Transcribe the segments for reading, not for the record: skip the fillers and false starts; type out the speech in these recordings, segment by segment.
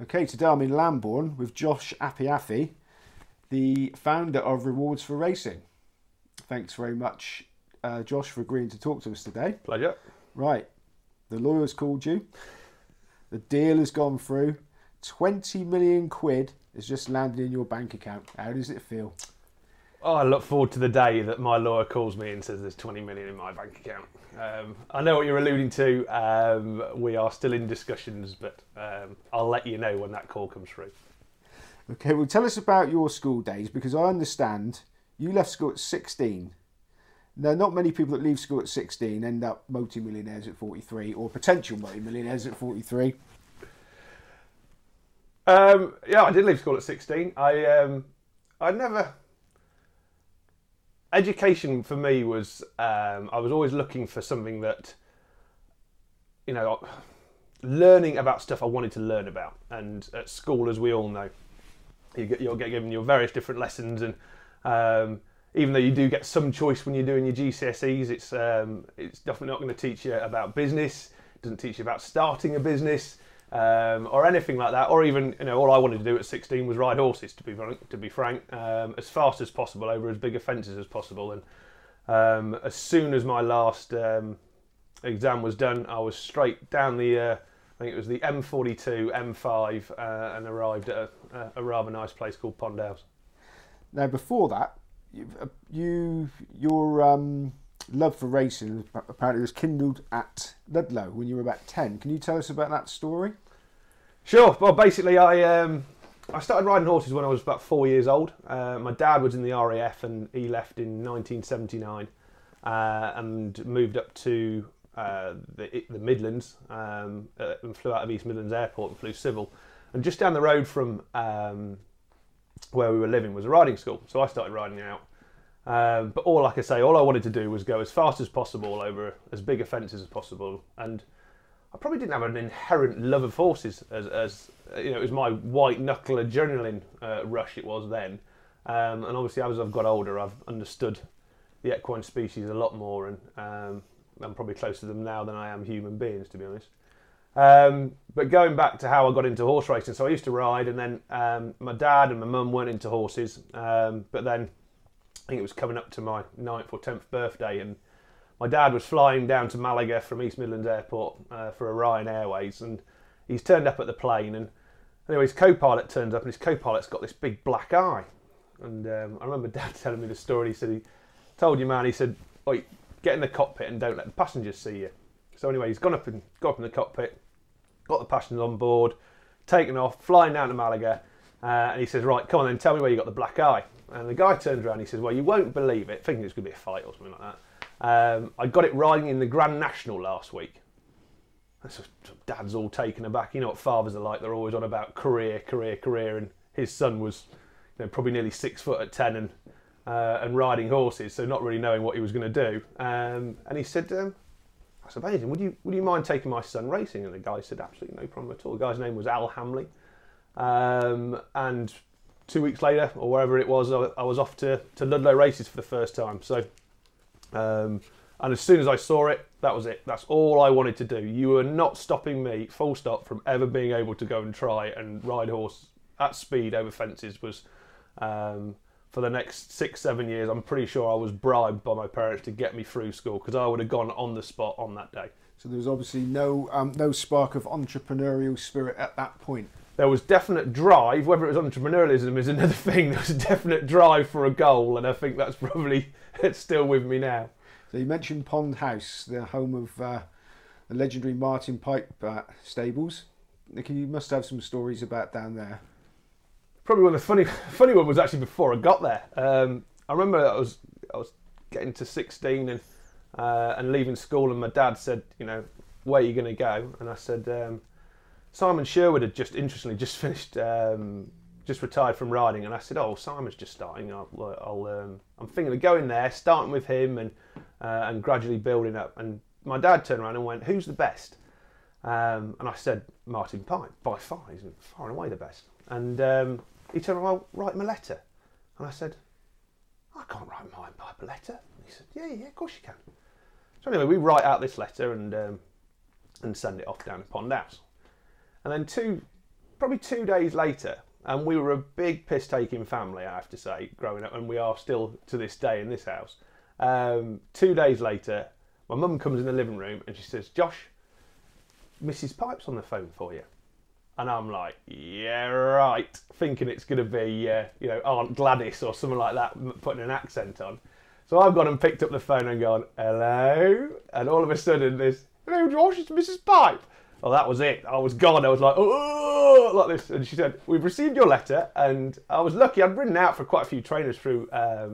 Okay, today I'm in Lambourne with Josh Apiafi, the founder of Rewards for Racing. Thanks very much, Josh, for agreeing to talk to us today. Pleasure. Right, the lawyer's called you. The deal has gone through. 20 million quid has just landed in your bank account. How does it feel? Oh, I look forward to the day that my lawyer calls me and says there's 20 million in my bank account. I know what you're alluding to. We are still in discussions, but I'll let you know when that call comes through. Okay, well, tell us about your school days, because I understand you left school at 16. Now, not many people that leave school at 16 end up multi-millionaires at 43, or potential multi-millionaires at 43. Yeah, I did leave school at 16. Education for me was, I was always looking for something that, learning about stuff I wanted to learn about. And at school, as we all know, you'll get given your various different lessons, and even though you do get some choice when you're doing your GCSEs, it's definitely not going to teach you about business. It doesn't teach you about starting a business. Or anything like that, or even all I wanted to do at 16 was ride horses. To be frank, as fast as possible over as big a fences as possible. And as soon as my last exam was done, I was straight down the I think it was the M42, M5, and arrived at a rather nice place called Pond House. Now, before that, your love for racing apparently was kindled at Ludlow when you were about 10. Can you tell us about that story? Sure. Well, basically, I started riding horses when I was about 4 years old. My dad was in the RAF, and he left in 1979 and moved up to the Midlands and flew out of East Midlands Airport and flew civil. And just down the road from where we were living was a riding school, so I started riding out. But all I wanted to do was go as fast as possible over as big a fences as possible, and I probably didn't have an inherent love of horses as it was my white knuckle adrenaline rush it was then, and obviously as I've got older I've understood the equine species a lot more, and I'm probably closer to them now than I am human beings, to be honest. But going back to how I got into horse racing, so I used to ride, and then my dad and my mum weren't into horses, but then I think it was coming up to my 9th or 10th birthday, and my dad was flying down to Malaga from East Midlands Airport for Orion Airways, and he's turned up at the plane, and anyway, his co-pilot turns up, and his co-pilot's got this big black eye. And I remember Dad telling me the story. He said, he told you, man, he said, "Oi, get in the cockpit and don't let the passengers see you." So anyway, he's got up in the cockpit, got the passengers on board, taken off, flying down to Malaga, and he says, "Right, come on then, tell me where you got the black eye." And the guy turns around and he says, "Well, you won't believe it," thinking it's going to be a fight or something like that. I got it riding in the Grand National last week. So Dad's all taken aback. You know what fathers are like, they're always on about career, and his son was probably nearly 6 foot at 10 and riding horses, so not really knowing what he was going to do. And he said, "That's amazing, would you mind taking my son racing?" And the guy said, "Absolutely no problem at all." The guy's name was Al Hamley. And 2 weeks later, or wherever it was, I was off to Ludlow races for the first time. So, and as soon as I saw it, that was it. That's all I wanted to do. You were not stopping me, full stop, from ever being able to go and try and ride a horse at speed over fences. Was for the next 6-7 years, I'm pretty sure I was bribed by my parents to get me through school, because I would have gone on the spot on that day. So there was obviously no spark of entrepreneurial spirit at that point. There was definite drive. Whether it was entrepreneurialism is another thing. There was a definite drive for a goal, and I think that's probably it's still with me now. So you mentioned Pond House, the home of the legendary Martin Pipe stables. You must have some stories about down there. Probably one of the funny one was actually before I got there. I remember I was getting to 16 and leaving school, and my dad said, "Where are you going to go?" And I said, Simon Sherwood had just finished, just retired from riding, and I said, "Oh, Simon's just starting. I'm thinking of going there, starting with him, and gradually building up." And my dad turned around and went, "Who's the best?" And I said, "Martin Pipe, by far. He's far and away the best." And he turned around, "Well, write him a letter." And I said, "I can't write Martin Pipe a letter." And he said, "Yeah, of course you can." So anyway, we write out this letter and send it off down to Pond House. And then probably 2 days later, and we were a big piss-taking family, I have to say, growing up, and we are still to this day in this house. 2 days later, my mum comes in the living room and she says, "Josh, Mrs. Pipe's on the phone for you." And I'm like, "Yeah, right," thinking it's going to be, Aunt Gladys or something like that, putting an accent on. So I've gone and picked up the phone and gone, "Hello?" And all of a sudden there's, "Hello, Josh, it's Mrs. Pipe." Well, that was it. I was gone. I was like, "Oh," like this. And she said, "We've received your letter." And I was lucky. I'd ridden out for quite a few trainers through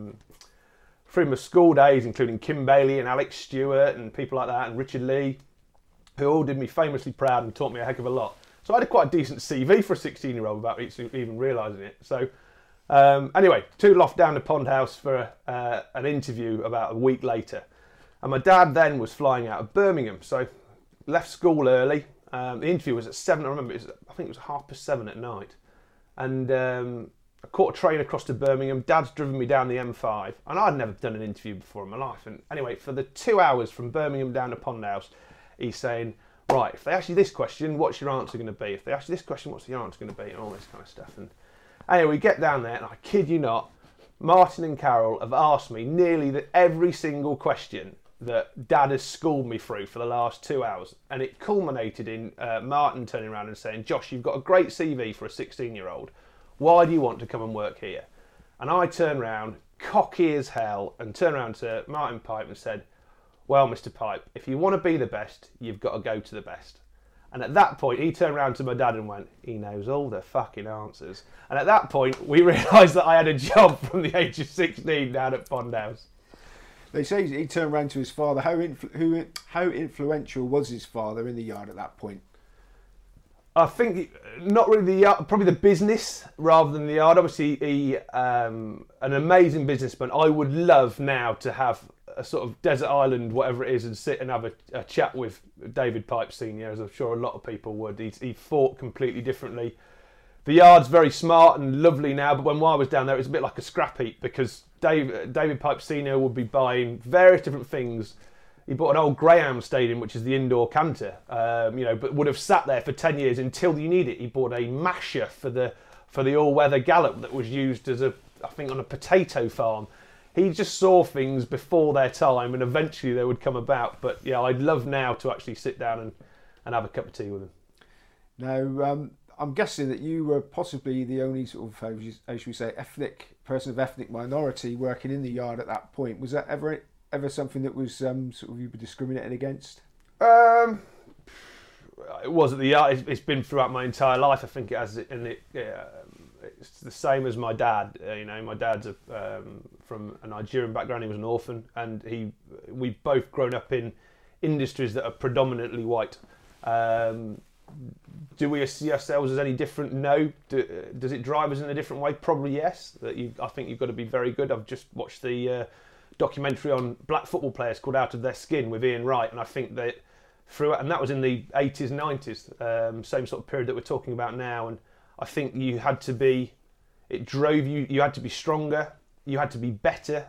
my school days, including Kim Bailey and Alex Stewart and people like that, and Richard Lee, who all did me famously proud and taught me a heck of a lot. So I had quite a decent CV for a 16-year-old without even realising it. So anyway, tootled off down to Pond House for an interview about a week later. And my dad then was flying out of Birmingham. So left school early. The interview was at 7. I remember, I think it was 7:30 at night. And I caught a train across to Birmingham. Dad's driven me down the M5. And I'd never done an interview before in my life. And anyway, for the 2 hours from Birmingham down to Pond House, he's saying, "Right, if they ask you this question, what's your answer going to be? If they ask you this question, what's the answer going to be?" And all this kind of stuff. And anyway, we get down there, and I kid you not, Martin and Carol have asked me nearly every single question that Dad has schooled me through for the last 2 hours. And it culminated in Martin turning around and saying, "Josh, you've got a great CV for a 16-year-old. Why do you want to come and work here?" And I turned around, cocky as hell, and turned around to Martin Pipe and said, "Well, Mr. Pipe, if you want to be the best, you've got to go to the best." And at that point, he turned around to my dad and went, "He knows all the fucking answers." And at that point, we realised that I had a job from the age of 16 down at Pond House. They say he turned around to his father. How influential was his father in the yard at that point? I think not really the yard, probably the business rather than the yard. Obviously, he an amazing businessman. I would love now to have a sort of desert island, whatever it is, and sit and have a chat with David Pipe Senior, as I'm sure a lot of people would. He fought completely differently. The yard's very smart and lovely now, but when I was down there, it was a bit like a scrap heap because David Pipe Senior would be buying various different things. He bought an old Greyhound Stadium, which is the indoor canter, but would have sat there for 10 years until you need it. He bought a masher for the all-weather Gallop that was used as on a potato farm. He just saw things before their time, and eventually they would come about. But yeah, I'd love now to actually sit down and have a cup of tea with him. Now, I'm guessing that you were possibly the only sort of, how should we say, person of ethnic minority working in the yard at that point. Was that ever something that was sort of you were discriminated against? It was at the yard. It's been throughout my entire life. I think it has, it's the same as my dad. My dad's from a Nigerian background. He was an orphan, and we've both grown up in industries that are predominantly white. Do we see ourselves as any different? No. Does it drive us in a different way? Probably yes. I think you've got to be very good. I've just watched the documentary on black football players called Out of Their Skin with Ian Wright, and I think that and that was in the 80s, 90s, same sort of period that we're talking about now. And I think it drove you. You had to be stronger. You had to be better,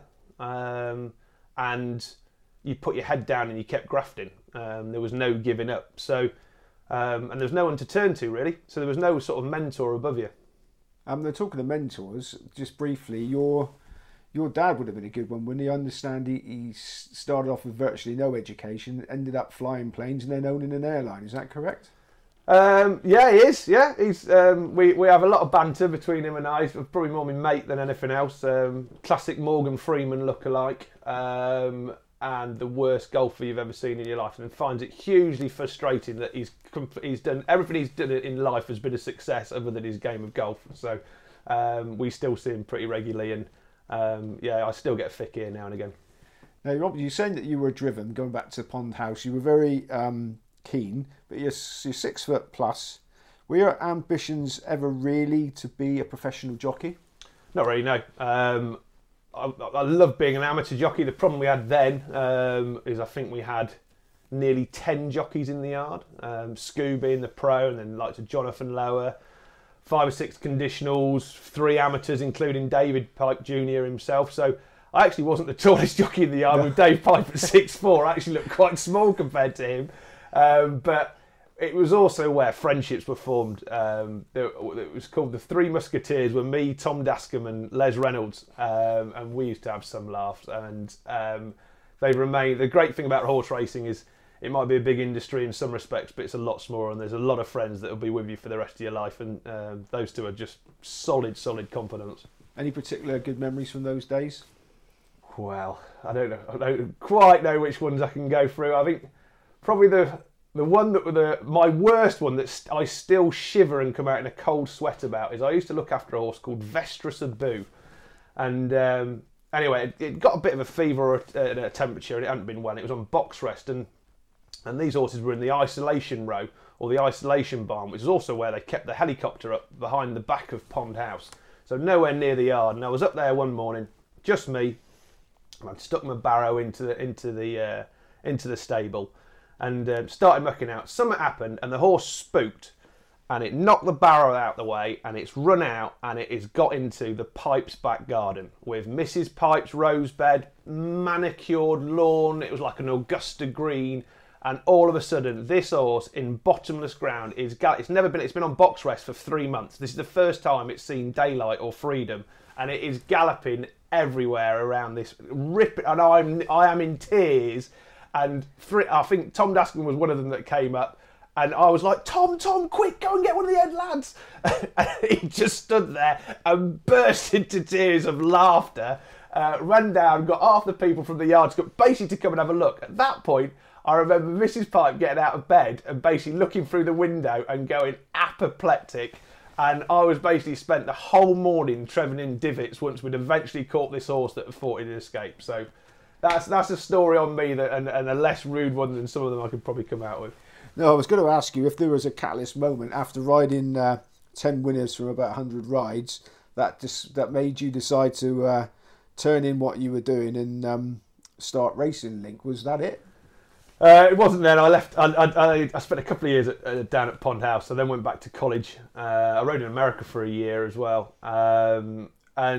and you put your head down and you kept grafting. There was no giving up. So. And there was no one to turn to, really. So there was no sort of mentor above you. They're talking of mentors, just briefly, your dad would have been a good one, wouldn't he? I understand he started off with virtually no education, ended up flying planes and then owning an airline. Is that correct? Yeah, he is. Yeah, he's. We have a lot of banter between him and I. He's probably more my mate than anything else. Classic Morgan Freeman look-alike. And the worst golfer you've ever seen in your life, and finds it hugely frustrating that he's done everything he's done in life has been a success other than his game of golf. So we still see him pretty regularly, and I still get a fick here now and again. Now, Rob, you're saying that you were driven, going back to Pond House, you were very keen, but you're 6 foot plus. Were your ambitions ever really to be a professional jockey? Not really, no. I love being an amateur jockey. The problem we had then is I think we had nearly 10 jockeys in the yard. Scooby being the pro, and then like to Jonathan Lower, 5 or 6 conditionals, 3 amateurs, including David Pipe Jr. himself. So I actually wasn't the tallest jockey in the yard. With Dave Pipe at 6'4", I actually looked quite small compared to him. But it was also where friendships were formed. It was called the Three Musketeers, were me, Tom Dascombe and Les Reynolds, and we used to have some laughs, and they remain. The great thing about horse racing is it might be a big industry in some respects, but it's a lot smaller, and there's a lot of friends that will be with you for the rest of your life, and those two are just solid confidants. Any particular good memories from those days? Well, I don't quite know which ones I can go through. I think probably the one that my worst one that I still shiver and come out in a cold sweat about is I used to look after a horse called Vestris Abu, and anyway, it got a bit of a fever or a temperature, and it hadn't been well. It was on box rest, and these horses were in the isolation row or the isolation barn, which is also where they kept the helicopter up behind the back of Pond House, so nowhere near the yard. And I was up there one morning, just me, and I'd stuck my barrow into the stable and started mucking out. Something happened, and the horse spooked, and it knocked the barrow out the way, and it's run out, and it has got into the Pipes back garden with Mrs. Pipes' rose bed, manicured lawn. It was like an Augusta green, and all of a sudden, this horse in bottomless ground it's been on box rest for 3 months. This is the first time it's seen daylight or freedom, and it is galloping everywhere around this rip, and I am in tears. And I think Tom Dascombe was one of them that came up, and I was like, Tom, quick, go and get one of the head lads. And he just stood there and burst into tears of laughter, ran down, got half the people from the yard basically to come and have a look. At that point, I remember Mrs. Pipe getting out of bed and basically looking through the window and going apoplectic. And I was basically spent the whole morning treading in divots once we'd eventually caught this horse that thought he'd escaped. So that's a story on me and a less rude one than some of them I could probably come out with. No, I was going to ask you if there was a catalyst moment after riding 10 winners from about 100 rides that made you decide to turn in what you were doing and start Racing Link. Was that it? It wasn't then. I left. I spent a couple of years down at Pond House. I then went back to college. I rode in America for a year as well, and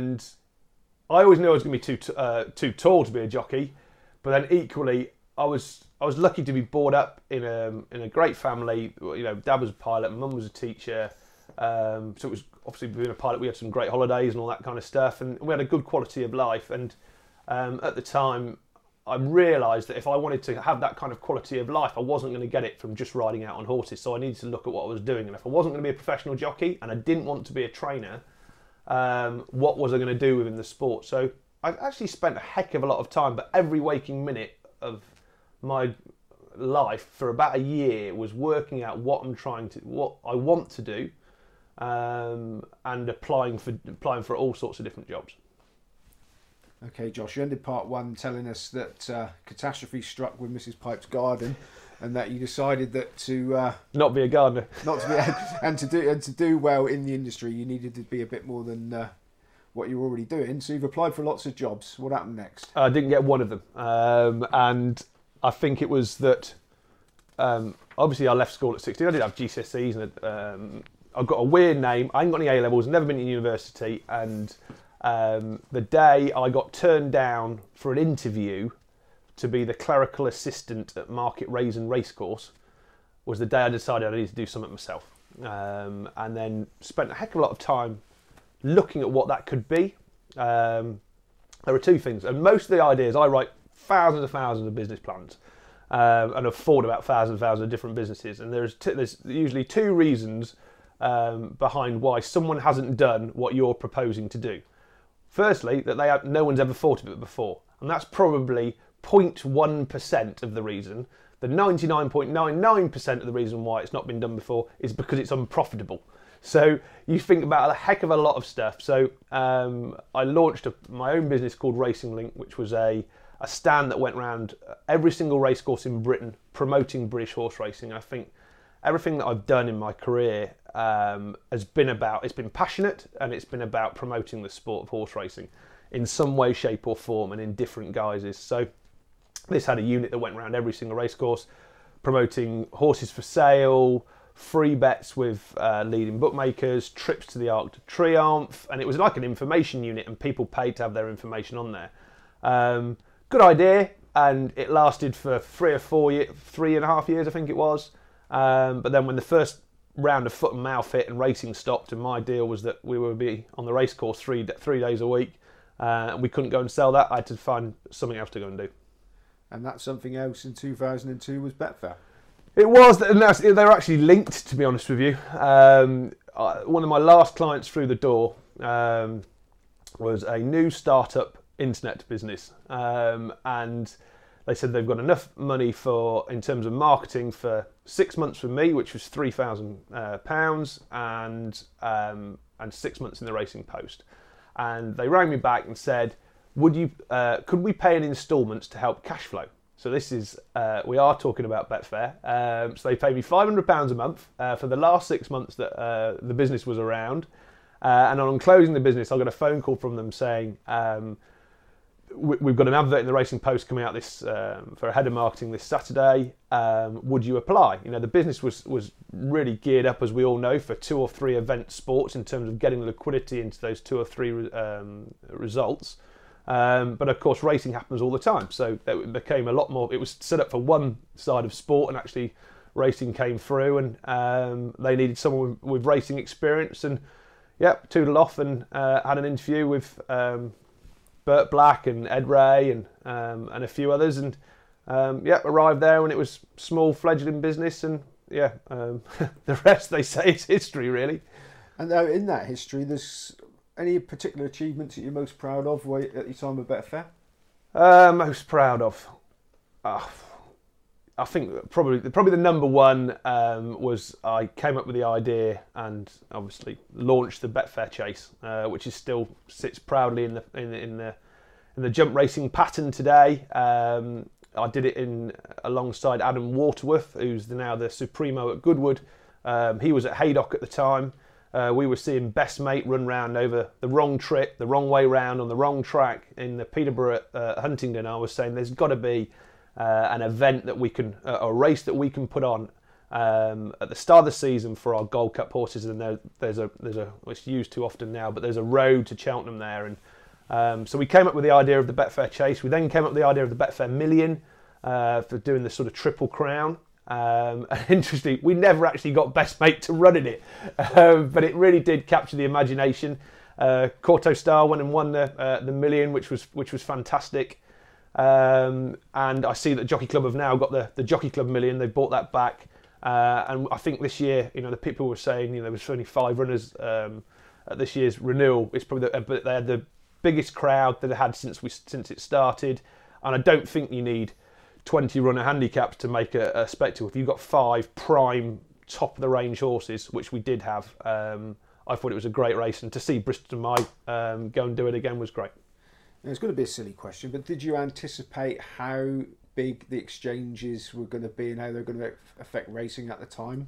I always knew I was going to be too tall to be a jockey. But then equally, I was lucky to be brought up in a great family. You know, Dad was a pilot, Mum was a teacher. So it was obviously being a pilot. We had some great holidays and all that kind of stuff, and we had a good quality of life. And at the time, I realised that if I wanted to have that kind of quality of life, I wasn't going to get it from just riding out on horses. So I needed to look at what I was doing. And if I wasn't going to be a professional jockey and I didn't want to be a trainer, what was I going to do within the sport? So I actually spent a heck of a lot of time, but every waking minute of my life for about a year was working out what I want to do, and applying for all sorts of different jobs. Okay, Josh, you ended part one telling us that catastrophe struck with Mrs. Pipe's garden, and that you decided that to not be a gardener, and to do well in the industry, you needed to be a bit more than what you were already doing. So you've applied for lots of jobs. What happened next? I didn't get one of them, and I think it was that. Obviously, I left school at 16. I did have GCSEs, and I've got a weird name. I ain't got any A levels. Never been to university, and the day I got turned down for an interview to be the clerical assistant at Market Raisin Racecourse was the day I decided I needed to do something myself, and then spent a heck of a lot of time looking at what that could be. There are two things, and most of the ideas, I write thousands of business plans, and have thought about thousands of different businesses, and there's usually two reasons behind why someone hasn't done what you're proposing to do. Firstly, that no one's ever thought of it before, and that's probably 0.1% of the reason. The 99.99% of the reason why it's not been done before is because it's unprofitable. So you think about a heck of a lot of stuff. So I launched my own business called Racing Link, which was a stand that went around every single racecourse in Britain promoting British horse racing. I think everything that I've done in my career has been passionate, and it's been about promoting the sport of horse racing in some way, shape or form, and in different guises. So this had a unit that went around every single racecourse promoting horses for sale, free bets with leading bookmakers, trips to the Arc de Triomphe, and it was like an information unit, and people paid to have their information on there. Good idea, and it lasted for 3.5 years, I think it was. But then when the first round of foot and mouth hit and racing stopped, and my deal was that we would be on the race course 3 days a week, and we couldn't go and sell that, I had to find something else to go and do. And that something else in 2002 was Betfair. It was, and they were actually linked, to be honest with you. One of my last clients through the door was a new startup internet business, and they said they've got enough money in terms of marketing for 6 months for me, which was £3,000, and 6 months in the Racing Post. And they rang me back and said, could we pay in instalments to help cash flow? So this is, we are talking about Betfair. So they paid me £500 a month for the last 6 months that the business was around. And on closing the business, I got a phone call from them saying, we've got an advert in the Racing Post coming out for a head of marketing this Saturday. Would you apply? You know, the business was really geared up, as we all know, for 2 or 3 event sports in terms of getting liquidity into those 2 or 3 results. But of course, racing happens all the time, so it became a lot more. It was set up for one side of sport, and actually, racing came through, and they needed someone with racing experience. And tootled off and had an interview with Bert Black and Ed Ray and a few others, and arrived there when it was small fledgling business, and the rest, they say, is history, really. And in that history, there's any particular achievements that you're most proud of at your time with Betfair? Most proud of, I think probably the number one was I came up with the idea and obviously launched the Betfair Chase, which still sits proudly in the jump racing pattern today. I did it alongside Adam Waterworth, who's now the Supremo at Goodwood. He was at Haydock at the time. We were seeing Best Mate run round over the wrong trip, the wrong way round on the wrong track in the Peterborough Huntingdon. I was saying there's got to be an event that we can, a race that we can put on at the start of the season for our Gold Cup horses, and there's a it's used too often now, but there's a road to Cheltenham there, and so we came up with the idea of the Betfair Chase. We then came up with the idea of the Betfair Million for doing the sort of Triple Crown. And interestingly, we never actually got Best Mate to run in it, but it really did capture the imagination. Corto Star went and won the Million, which was fantastic. And I see that Jockey Club have now got the Jockey Club Million. They bought that back, and I think this year, the people were saying, there was only 5 runners at this year's renewal. It's probably but they had the biggest crowd that they had since it started, and I don't think you need 20 runner handicaps to make a spectacle. If you've got 5 prime top of the range horses, which we did have, I thought it was a great race, and to see Bristol Mai go and do it again was great. It's going to be a silly question, but did you anticipate how big the exchanges were going to be and how they're going to affect racing at the time?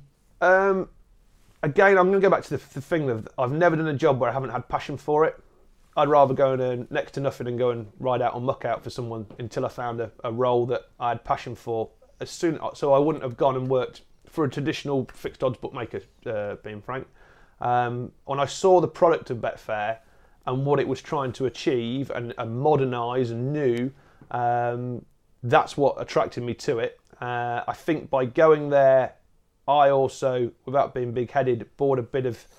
Again, I'm going to go back to the thing that I've never done a job where I haven't had passion for it. I'd rather go and earn next to nothing and go and ride out or muck out for someone until I found a role that I had passion for. So I wouldn't have gone and worked for a traditional fixed odds bookmaker, being frank. When I saw the product of Betfair and what it was trying to achieve and modernise and new, that's what attracted me to it. I think by going there, I also, without being big-headed, bought a bit of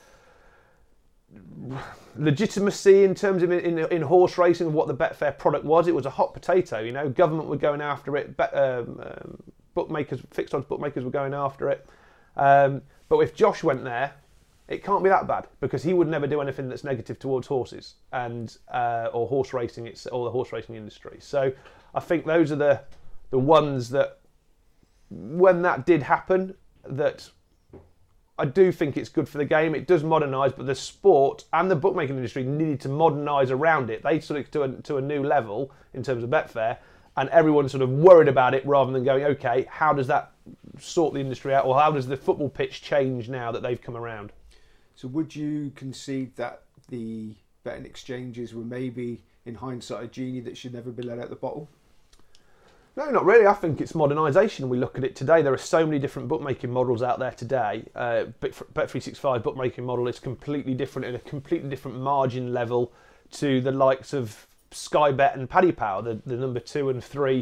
legitimacy in terms of in horse racing of what the Betfair product was. It was a hot potato, government were going after it, bookmakers, fixed odds bookmakers were going after it. But if Josh went there, it can't be that bad, because he would never do anything that's negative towards horses and or horse racing, or the horse racing industry. So I think those are the ones that, when that did happen, that I do think it's good for the game. It does modernise, but the sport and the bookmaking industry needed to modernise around it. They sort of to a new level in terms of Betfair, and everyone sort of worried about it rather than going, okay, how does that sort the industry out, or how does the football pitch change now that they've come around? So would you concede that the betting exchanges were maybe, in hindsight, a genie that should never be let out the bottle? No, not really. I think it's modernisation. We look at it today. There are so many different bookmaking models out there today. Bet365 bookmaking model is completely different, and a completely different margin level to the likes of Sky Bet and Paddy Power, the number 2 and 3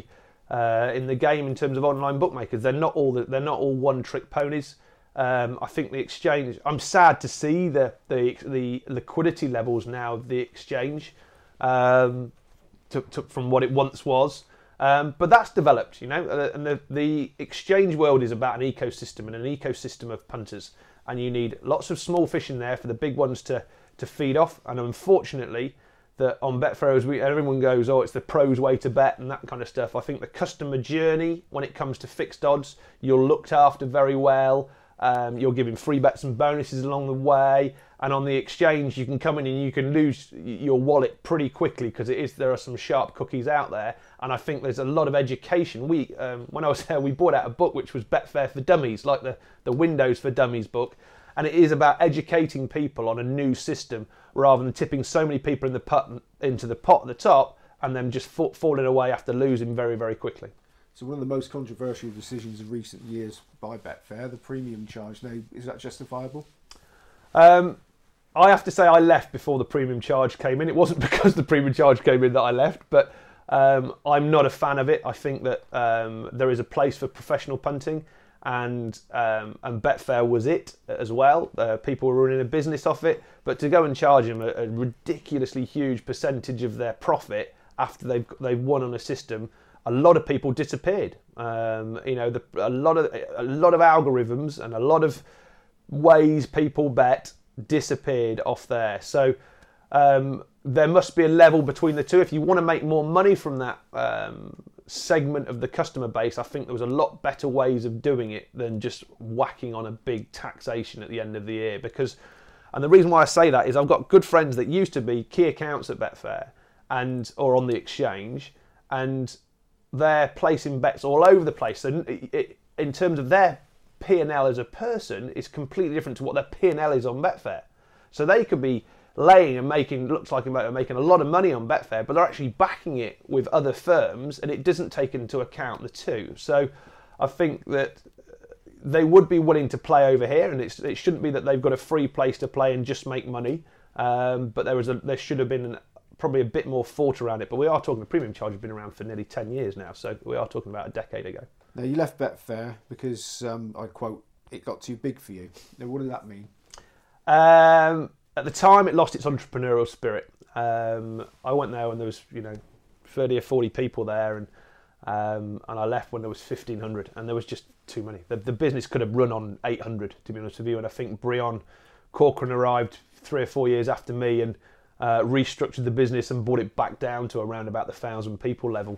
in the game in terms of online bookmakers. They're not all one-trick ponies. I think the exchange. I'm sad to see the liquidity levels now of the exchange from what it once was. But that's developed, and the exchange world is about an ecosystem and an ecosystem of punters, and you need lots of small fish in there for the big ones to feed off. And unfortunately, that on Betfair, everyone goes, oh, it's the pros way to bet and that kind of stuff. I think the customer journey when it comes to fixed odds, you're looked after very well. You're giving free bets and bonuses along the way, and on the exchange you can come in and you can lose your wallet pretty quickly because there are some sharp cookies out there. And I think there's a lot of education. When I was there, we bought out a book which was Betfair for Dummies, like the Windows for Dummies book, and it is about educating people on a new system rather than tipping so many people into the pot at the top and then just falling away after losing very, very quickly. So one of the most controversial decisions of recent years by Betfair, the premium charge. Now, is that justifiable? I have to say I left before the premium charge came in. It wasn't because the premium charge came in that I left, but I'm not a fan of it. I think that there is a place for professional punting, and Betfair was it as well. People were running a business off it, but to go and charge them a ridiculously huge percentage of their profit after they've won on a system, a lot of people disappeared. A lot of algorithms and a lot of ways people bet disappeared off there. So there must be a level between the two. If you want to make more money from that segment of the customer base, I think there was a lot better ways of doing it than just whacking on a big taxation at the end of the year. And the reason why I say that is I've got good friends that used to be key accounts at Betfair or on the exchange, and they're placing bets all over the place. So in terms of their P&L as a person, it's completely different to what their P&L is on Betfair. So they could be laying and looks like they're making a lot of money on Betfair, but they're actually backing it with other firms, and it doesn't take into account the two. So I think that they would be willing to play over here, and it shouldn't be that they've got a free place to play and just make money. But there should have been probably a bit more thought around it. But we are talking, the premium charge has been around for nearly 10 years now, so we are talking about a decade ago. Now, you left Betfair because, I quote, it got too big for you. Now, what does that mean? At the time, it lost its entrepreneurial spirit. I went there when there was, 30 or 40 people there, and I left when there was 1,500, and there was just too many. The business could have run on 800, to be honest with you, and I think Brion Corcoran arrived 3 or 4 years after me and restructured the business and brought it back down to around about the 1,000 people level.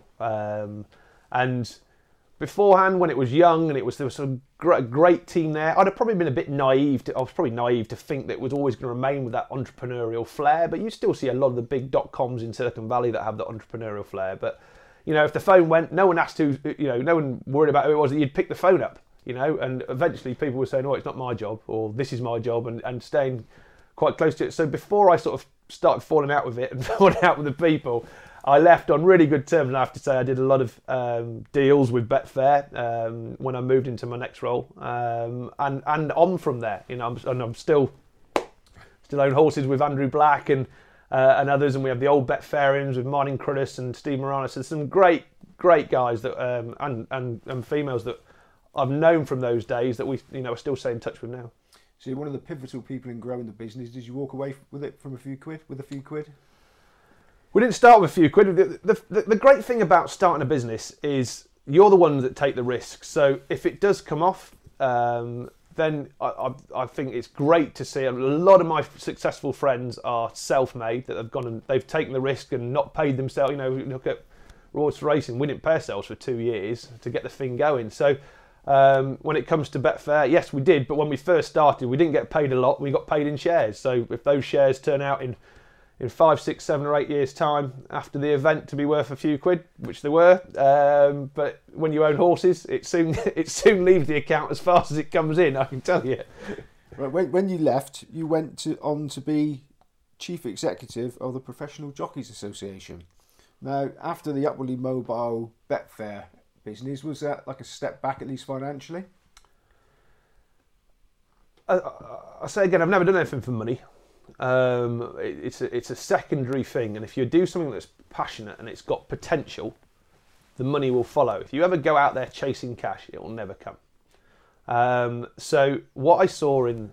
And beforehand, when it was young and there was a great team there, I'd have probably been a bit naive. I was probably naive to think that it was always going to remain with that entrepreneurial flair. But you still see a lot of the big .coms in Silicon Valley that have the entrepreneurial flair. But if the phone went, no one asked who, no one worried about who it was. You'd pick the phone up, and eventually people were saying, "Oh, it's not my job," or "This is my job," and staying quite close to it. So before I sort of started falling out with it and falling out with the people, I left on really good terms, and I have to say I did a lot of deals with Betfair when I moved into my next role, and on from there. I'm still own horses with Andrew Black and others, and we have the old Betfairians with Martin Cruddas and Steve Moranis. So some great guys that and females that I've known from those days that we are still staying in touch with now. So you're one of the pivotal people in growing the business. Did you walk away with it with a few quid? We didn't start with a few quid. The great thing about starting a business is you're the ones that take the risk. So if it does come off, then I think it's great to see a lot of my successful friends are self-made, that have gone and they've taken the risk and not paid themselves. Look at Royce Racing, we didn't pay ourselves for 2 years to get the thing going. So when it comes to Betfair, yes, we did, but when we first started, we didn't get paid a lot. We got paid in shares. So if those shares turn out in 5, 6, 7 or 8 years' time after the event to be worth a few quid, which they were, but when you own horses, it soon leaves the account as fast as it comes in, I can tell you. Right, when you left, you went on to be Chief Executive of the Professional Jockeys Association. Now, after the upwardly mobile Betfair business, was that like a step back, at least financially? I say again, I've never done anything for money. It's a secondary thing, and if you do something that's passionate and it's got potential, the money will follow. If you ever go out there chasing cash, it will never come. So what I saw in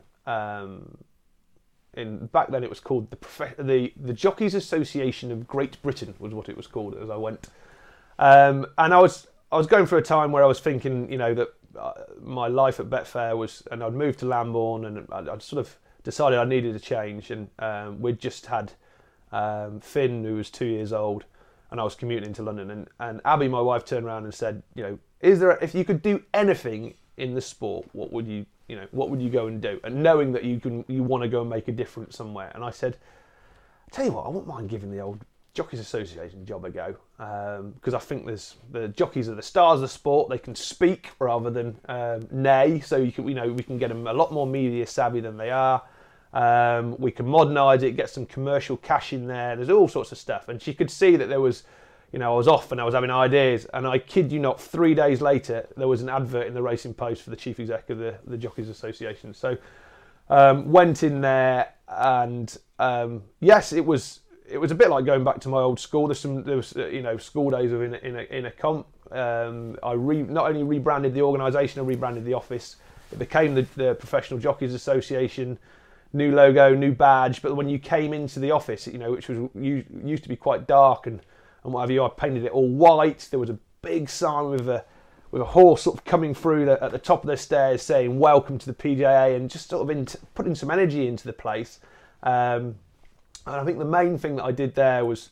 back then, it was called the Jockeys Association of Great Britain was what it was called as I went, and I was going through a time where I was thinking, that my life at Betfair was, and I'd moved to Lambourne, and I'd sort of decided I needed a change, and we'd just had Finn, who was 2 years old, and I was commuting into London, and Abby, my wife, turned around and said, if you could do anything in the sport, what would you go and do? And knowing that you want to go and make a difference somewhere. And I said, tell you what, I wouldn't mind giving the old Jockeys Association job a go, because I think the jockeys are the stars of the sport. They can speak rather than neigh, so we can get them a lot more media savvy than they are. We can modernise it, get some commercial cash in there. There's all sorts of stuff, and she could see that there was. I was off and I was having ideas, and I kid you not, 3 days later there was an advert in the Racing Post for the chief exec of the Jockeys Association. So went in there, and yes, it was a bit like going back to my old school. There was school days of in a comp. I not only rebranded the organisation, I rebranded the office. It became the Professional Jockeys Association. New logo, new badge. But when you came into the office, which was used to be quite dark and what have you, I painted it all white. There was a big sign with a horse sort of coming through at the top of the stairs saying "Welcome to the PJA," and just sort of putting some energy into the place. And I think the main thing that I did there was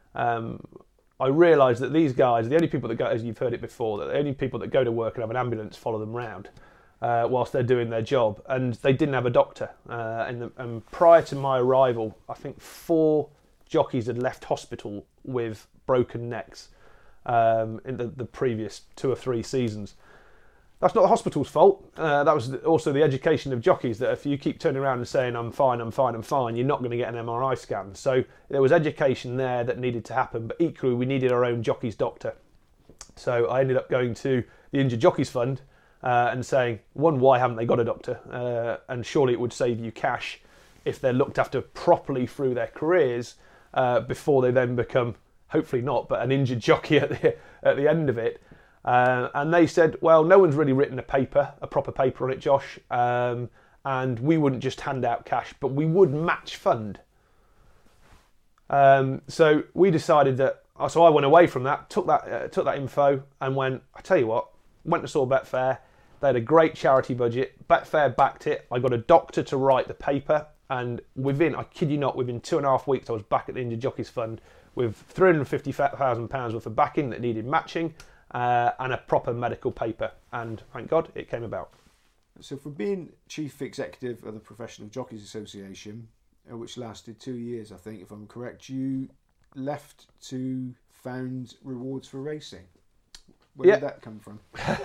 I realised that these guys, the only people that go, as you've heard it before, that the only people that go to work and have an ambulance follow them round whilst they're doing their job, and they didn't have a doctor. And prior to my arrival, I think 4 jockeys had left hospital with broken necks in the previous 2 or 3 seasons. That's not the hospital's fault. That was also the education of jockeys, that if you keep turning around and saying I'm fine, you're not going to get an MRI scan. So there was education there that needed to happen, but equally we needed our own jockeys doctor. So I ended up going to the Injured Jockeys Fund and saying, one, why haven't they got a doctor? And surely it would save you cash if they're looked after properly through their careers before they then become, hopefully not, but an injured jockey at the end of it. And they said, well, no one's really written a proper paper on it, Josh, and we wouldn't just hand out cash, but we would match fund. So we decided that, so I went away from that, took that info and went, I tell you what, went to saw Betfair. They had a great charity budget. Betfair backed it. I got a doctor to write the paper, and I kid you not, within 2.5 weeks, I was back at the Injured Jockeys Fund with £350,000 worth of backing that needed matching and a proper medical paper. And thank God it came about. So from being chief executive of the Professional Jockeys Association, which lasted 2 years, I think, if I'm correct, you left to found Rewards for Racing. Where did that come from?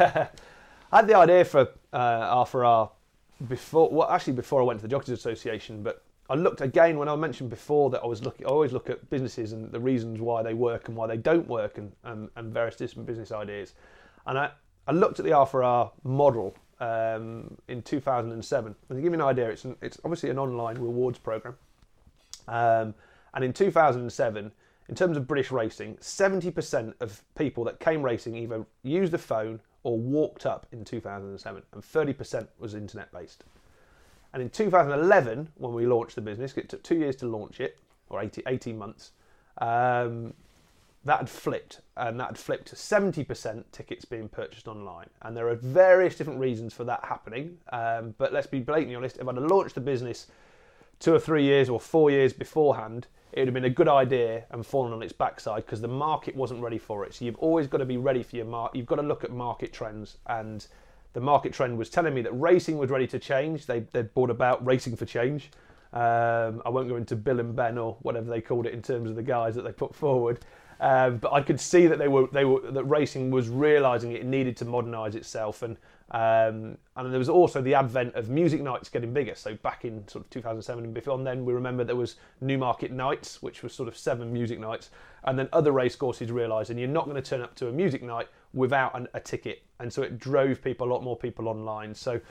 I had the idea for R4R before I went to the Jockeys Association, but I looked again when I mentioned before that I always look at businesses and the reasons why they work and why they don't work, and various different business ideas. And I looked at the R4R model in 2007. And to give you an idea, it's obviously an online rewards program. And in 2007, in terms of British racing, 70% of people that came racing either used the phone or walked up in 2007, and 30% was internet-based. And in 2011, when we launched the business, it took 2 years to launch it, or 18 months, that had flipped, and that had flipped to 70% tickets being purchased online. And there are various different reasons for that happening, but let's be blatantly honest, if I'd have launched the business 2 or 3 years or 4 years beforehand, it would have been a good idea and fallen on its backside because the market wasn't ready for it. So you've always got to be ready for your market. You've got to look at market trends, and the market trend was telling me that racing was ready to change. They brought about Racing for Change. I won't go into Bill and Ben or whatever they called it in terms of the guys that they put forward. But I could see that that racing was realising it needed to modernise itself, and there was also the advent of music nights getting bigger. So back in sort of 2007 and beyond, then we remember there was Newmarket Nights, which was sort of 7 music nights, and then other racecourses realised, and you're not going to turn up to a music night without a ticket, and so it drove a lot more people online. So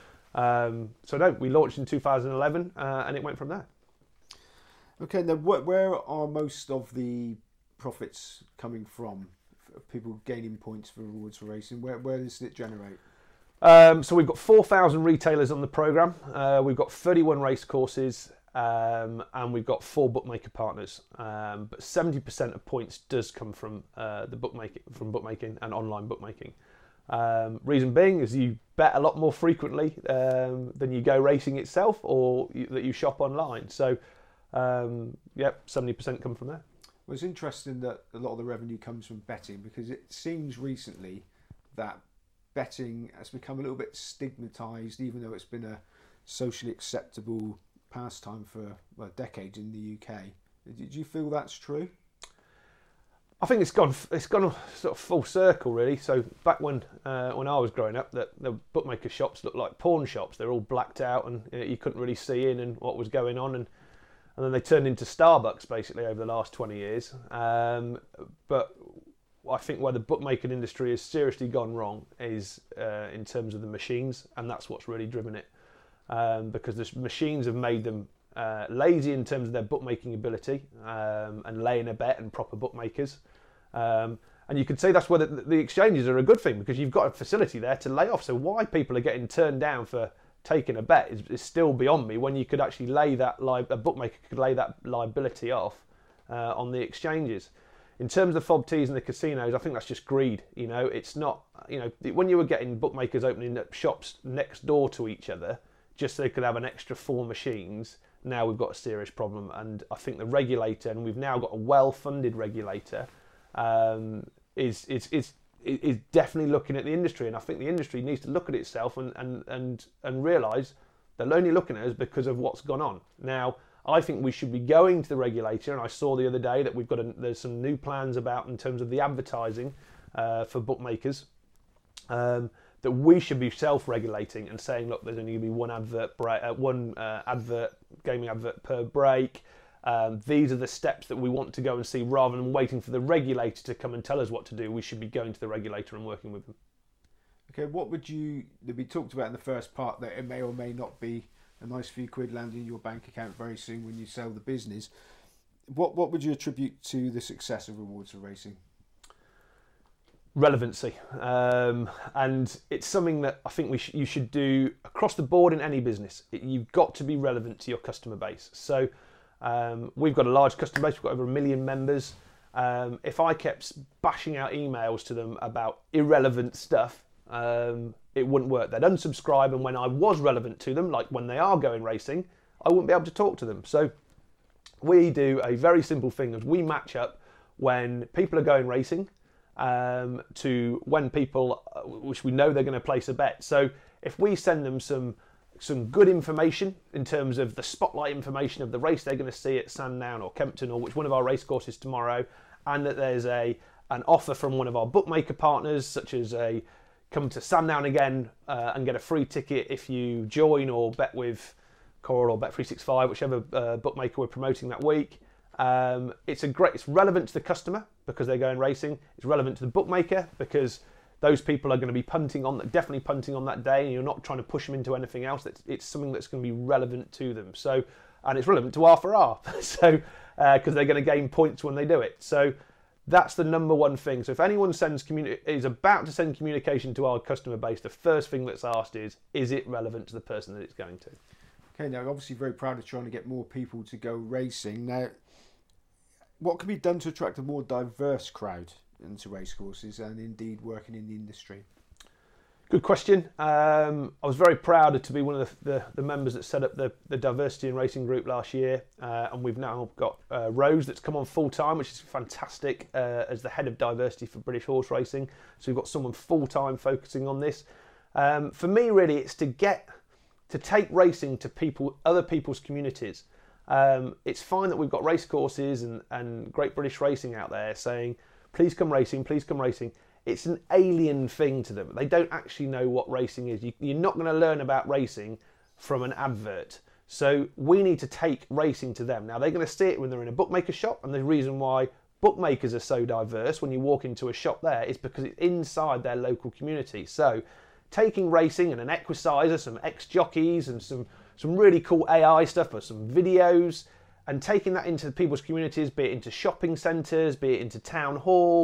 we launched in 2011, and it went from there. Okay, now where are most of the profits coming from of people gaining points for rewards for racing? Where does it generate? So we've got 4,000 retailers on the programme. We've got 31 race courses, and we've got 4 bookmaker partners. But 70% of points does come from bookmaking and online bookmaking. Reason being is you bet a lot more frequently than you go racing itself, or that you shop online. So, 70% come from there. Well, it's interesting that a lot of the revenue comes from betting, because it seems recently that betting has become a little bit stigmatised, even though it's been a socially acceptable pastime for decades in the UK. Did you feel that's true? I think it's gone sort of full circle, really. So back when I was growing up, the bookmaker shops looked like pawn shops. They're all blacked out, and you couldn't really see in and what was going on. And then they turned into Starbucks basically over the last 20 years. But I think where the bookmaking industry has seriously gone wrong is in terms of the machines, and that's what's really driven it. Because the machines have made them lazy in terms of their bookmaking ability and laying a bet and proper bookmakers. And you could say that's where the exchanges are a good thing, because you've got a facility there to lay off. So why people are getting turned down for taking a bet is still beyond me, when you could actually lay that a bookmaker could lay that liability off on the exchanges. In terms of FOBTs and the casinos, I think that's just greed. It's not, when you were getting bookmakers opening up shops next door to each other just so they could have an extra 4 machines, now we've got a serious problem. And I think the regulator, and we've now got a well-funded regulator, is definitely looking at the industry. And I think the industry needs to look at itself and realise they're only looking at us because of what's gone on. Now, I think we should be going to the regulator, and I saw the other day that there's some new plans about in terms of the advertising for bookmakers, that we should be self-regulating and saying, look, there's only going to be one gaming advert per break. These are the steps that we want to go and see, rather than waiting for the regulator to come and tell us what to do. We should be going to the regulator and working with them. Okay, what would we talked about in the first part that it may or may not be a nice few quid landing in your bank account very soon when you sell the business. What would you attribute to the success of Rewards for Racing? Relevancy, and it's something that I think you should do across the board in any business. You've got to be relevant to your customer base. So we've got a large customer base. We've got over 1 million members. If I kept bashing out emails to them about irrelevant stuff, it wouldn't work. They'd unsubscribe, and when I was relevant to them, like when they are going racing, I wouldn't be able to talk to them. So we do a very simple thing, is we match up when people are going racing to when people, which we know they're going to place a bet. So if we send them some good information in terms of the spotlight information of the race they're going to see at Sandown or Kempton or which one of our race courses tomorrow, and that there's an offer from one of our bookmaker partners, such as come to Sandown again and get a free ticket if you join or bet with Coral or Bet365, whichever bookmaker we're promoting that week. It's relevant to the customer because they're going racing. It's relevant to the bookmaker because those people are going to be definitely punting on that day, and you're not trying to push them into anything else. It's something that's going to be relevant to them. So, and it's relevant to R4R, so because they're going to gain points when they do it. So that's the number one thing. So if anyone is about to send communication to our customer base, the first thing that's asked is it relevant to the person that it's going to? Okay, now obviously very proud of trying to get more people to go racing. Now, what can be done to attract a more diverse crowd into racecourses and indeed working in the industry? Good question. I was very proud to be one of the members that set up the Diversity in Racing group last year, and we've now got Rose that's come on full time, which is fantastic, as the head of diversity for British Horse Racing. So we've got someone full time focusing on this. For me, really, it's to take racing to other people's communities. It's fine that we've got race courses and Great British Racing out there saying, please come racing, please come racing. It's an alien thing to them. They don't actually know what racing is. You're not going to learn about racing from an advert. So we need to take racing to them. Now, they're going to see it when they're in a bookmaker shop, and the reason why bookmakers are so diverse when you walk into a shop there is because it's inside their local community. So taking racing and an equisizer, some ex-jockeys and some really cool AI stuff or some videos, and taking that into people's communities, be it into shopping centres, be it into town halls,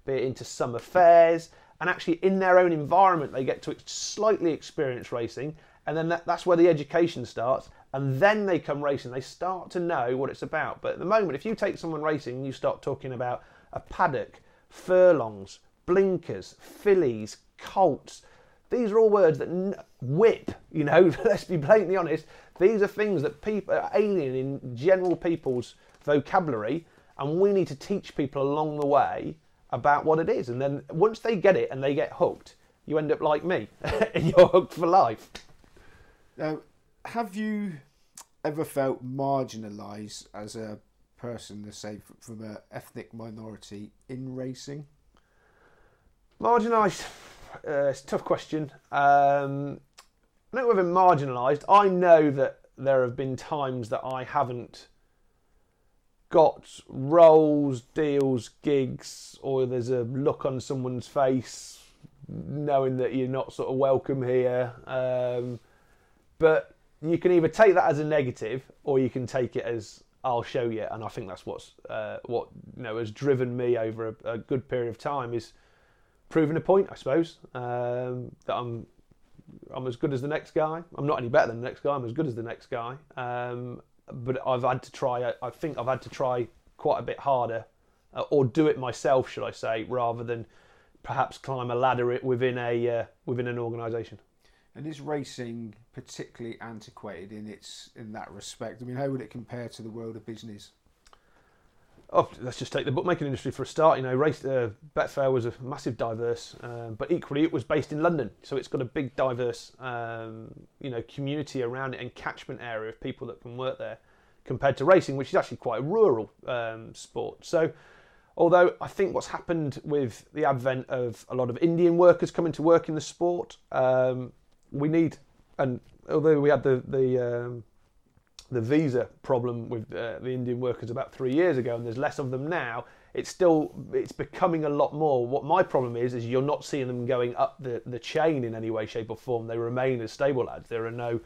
be it into summer fairs, and actually in their own environment they get to slightly experience racing, and then that's where the education starts, and then they come racing. They start to know what it's about. But at the moment, if you take someone racing, you start talking about a paddock, furlongs, blinkers, fillies, colts. These are all words that whip, you know, let's be blatantly honest. These are things that people are alien in general people's vocabulary, and we need to teach people along the way about what it is. And then once they get it and they get hooked, you end up like me, and you're hooked for life. Now, have you ever felt marginalised as a person, let's say, from an ethnic minority in racing? Marginalised? It's a tough question. I don't know whether marginalised. I know that there have been times that I haven't got roles, deals, gigs, or there's a look on someone's face knowing that you're not sort of welcome here. But you can either take that as a negative, or you can take it as I'll show you. And I think that's what has driven me over a good period of time, is proving a point, I suppose, that I'm as good as the next guy. I'm not any better than the next guy. I'm as good as the next guy. But I've had to try. I think I've had to try quite a bit harder, or do it myself, should I say, rather than perhaps climb a ladder within an organisation. And is racing particularly antiquated in that respect? I mean, how would it compare to the world of business? Oh, let's just take the bookmaking industry for a start. You know, Betfair was a massive diverse, but equally it was based in London, so it's got a big diverse, community around it and catchment area of people that can work there, compared to racing, which is actually quite a rural sport. So, although I think what's happened with the advent of a lot of Indian workers coming to work in the sport, although we had the visa problem with the Indian workers about 3 years ago, and there's less of them now, it's becoming a lot more. What my problem is you're not seeing them going up the chain in any way, shape or form. They remain as stable lads. There are no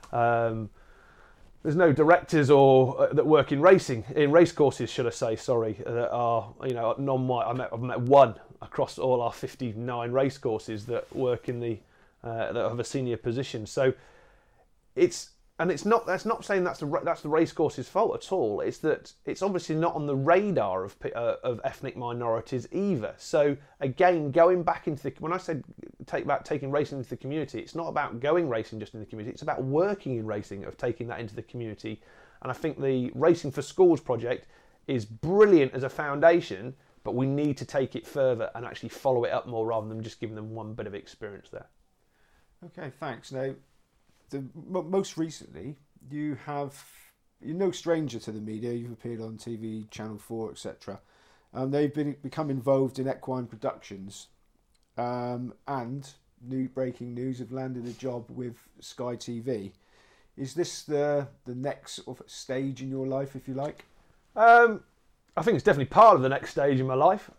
there's no directors or that work in race courses, should I say, that are, you know, non-white. I've met one across all our 59 race courses that work in that have a senior position. So that's not saying that's the race course's fault at all. It's that it's obviously not on the radar of ethnic minorities either. So again, going back into when I said taking racing into the community, it's not about going racing just in the community. It's about working in racing, of taking that into the community. And I think the Racing for Schools project is brilliant as a foundation, but we need to take it further and actually follow it up more, rather than just giving them one bit of experience there. Okay, thanks. Now, most recently, you're no stranger to the media. You've appeared on TV, Channel 4, etc. They've become involved in Equine Productions, and breaking news, have landed a job with Sky TV. Is this the next sort of stage in your life, if you like? I think it's definitely part of the next stage in my life.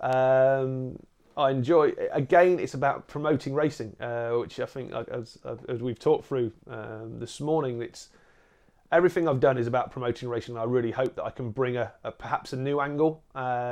I enjoy, again, it's about promoting racing, which I think, as we've talked through this morning, it's everything I've done is about promoting racing. And I really hope that I can bring perhaps a new angle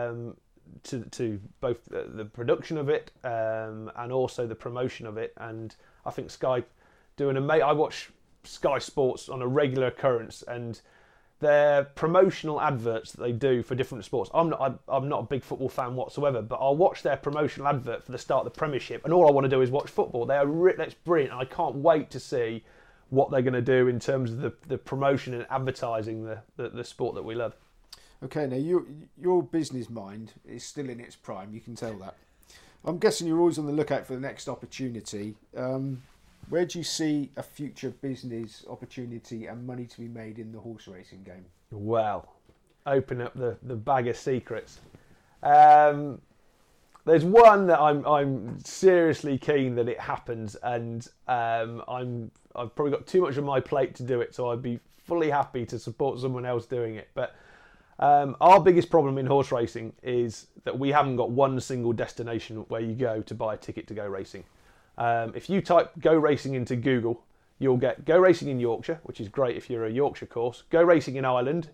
to both the production of it and also the promotion of it. And I think Sky I watch Sky Sports on a regular occurrence, and their promotional adverts that they do for different sports. I'm not a big football fan whatsoever, but I'll watch their promotional advert for the start of the Premiership, and all I want to do is watch football. That's brilliant, and I can't wait to see what they're going to do in terms of the promotion and advertising the sport that we love. Okay, now your business mind is still in its prime. You can tell that. I'm guessing you're always on the lookout for the next opportunity. Where do you see a future business opportunity and money to be made in the horse racing game? Well, open up the bag of secrets. There's one that I'm seriously keen that it happens, and I've probably got too much on my plate to do it, so I'd be fully happy to support someone else doing it. But our biggest problem in horse racing is that we haven't got one single destination where you go to buy a ticket to go racing. If you type Go Racing into Google, you'll get Go Racing in Yorkshire, which is great if you're a Yorkshire course, Go Racing in Ireland,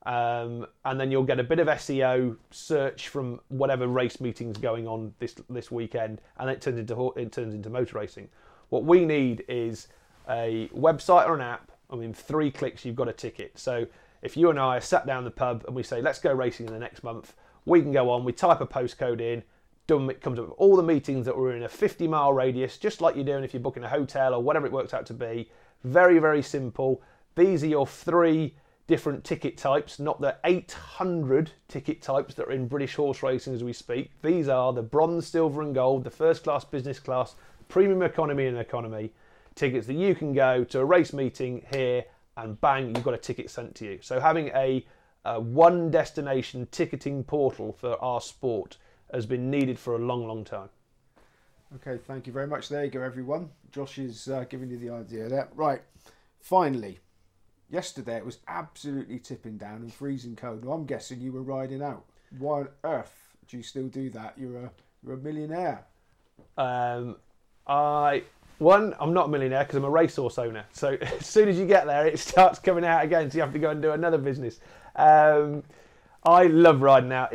and then you'll get a bit of SEO search from whatever race meeting's going on this weekend, and it turns into motor racing. What we need is a website or an app, and in 3 clicks you've got a ticket. So if you and I are sat down the pub and we say, let's go racing in the next month, we can go on, we type a postcode in, it comes up with all the meetings that were in a 50-mile radius, just like you're doing if you're booking a hotel or whatever it works out to be. Very, very simple. These are your 3 different ticket types, not the 800 ticket types that are in British horse racing as we speak. These are the bronze, silver and gold, the first class, business class, premium economy and economy tickets that you can go to a race meeting here and bang, you've got a ticket sent to you. So having a one destination ticketing portal for our sport has been needed for a long, long time. Okay, thank you very much. There you go, everyone. Josh is giving you the idea there. Right, finally, yesterday it was absolutely tipping down and freezing cold. Well, I'm guessing you were riding out. Why on earth do you still do that? You're a millionaire. I'm not a millionaire because I'm a racehorse owner. So as soon as you get there, it starts coming out again. So you have to go and do another business. I love riding out.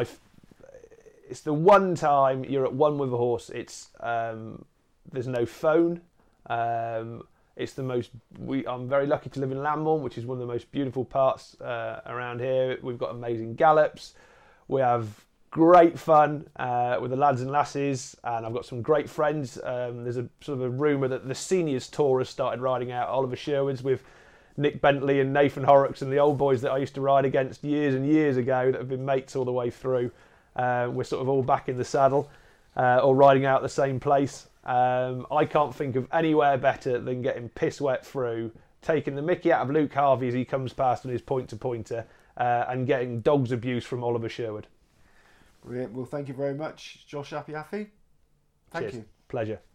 It's the one time you're at one with a horse. It's there's no phone. It's the most. I'm very lucky to live in Lambourne, which is one of the most beautiful parts around here. We've got amazing gallops. We have great fun with the lads and lasses, and I've got some great friends. There's a sort of a rumour that the seniors tour has started riding out Oliver Sherwood's with Nick Bentley and Nathan Horrocks and the old boys that I used to ride against years and years ago that have been mates all the way through. We're sort of all back in the saddle or riding out the same place. I can't think of anywhere better than getting piss wet through, taking the mickey out of Luke Harvey as he comes past on his pointer and getting dog's abuse from Oliver Sherwood. Brilliant. Well, thank you very much, Josh Appy. Thank Cheers. you. Pleasure.